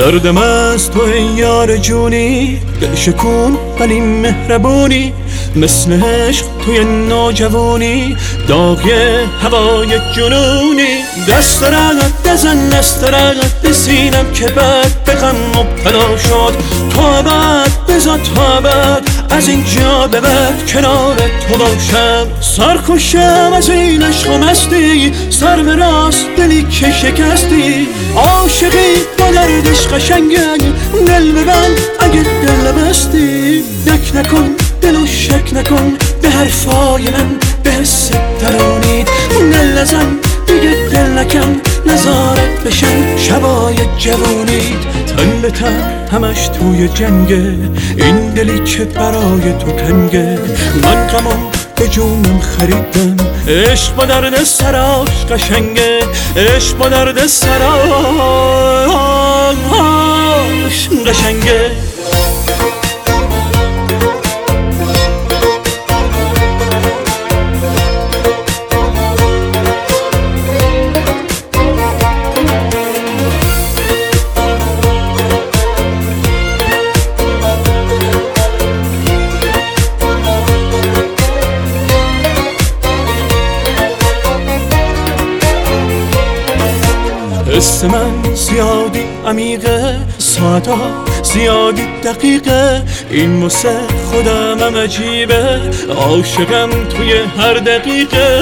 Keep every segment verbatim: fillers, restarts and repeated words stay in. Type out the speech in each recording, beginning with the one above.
دردم از تو ای یار جونی، دل شکون ولی مهربونی، مثل عشق توی نوجوانی، داغی هوای جنونی. دست رقت بزن دست رقت به سینم که بعد به غم مبتلا شد. تو ابد بذار تو ابد از اینجا به بعد کنار تو باشم. سرخوشم از این عشق و مستی، سر به راست دلی که شکستی. عاشقی با دردش قشنگه، دل ببند اگه دل بستی. دک نکن دلو شک نکن به حرفای من، به حس درونید. دل نزن دیگه دل نکن، نزارت بشن شبای جوونید. تن به تن همش توی جنگه، این دلی که برای تو تنگه. من غمو به جونم خریدم، عشق با درد سراش قشنگه. عشق با درد سراش قشنگه. حس من زیادی عمیقه، ساعتا زیادی دقیقه. این واسه خودم هم عجیبه، عاشقم توی هر دقیقه.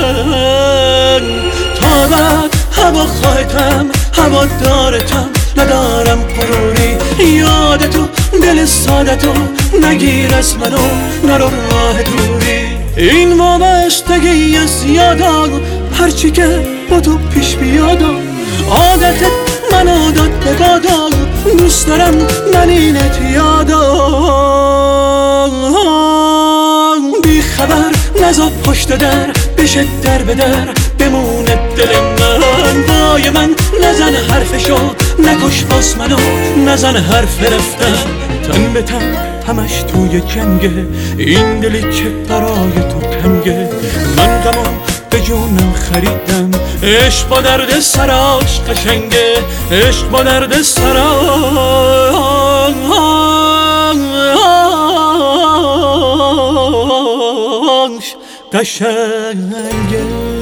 تا بعد هوا خواهتم هوا دارتم، ندارم غروری. یادتو دل سادتو نگیر از منو، نرو راه دوری. این وابستگی از یادا، هرچی که با تو پیش بیادا. عادتت منو داد به بادا، دوست دارم من اینت یادا. بی خبر نزا پشت در، بشه در به در بمونه دل من. وای من نزن حرفشو، نکش باز منو، نزن حرف رفتن. تن به تن همش توی جنگه، این دلی که برای تو تنگه. من غمو به جونم خریدم، عشق با درد سراش قشنگه. عشق با درد سراش قشنگه.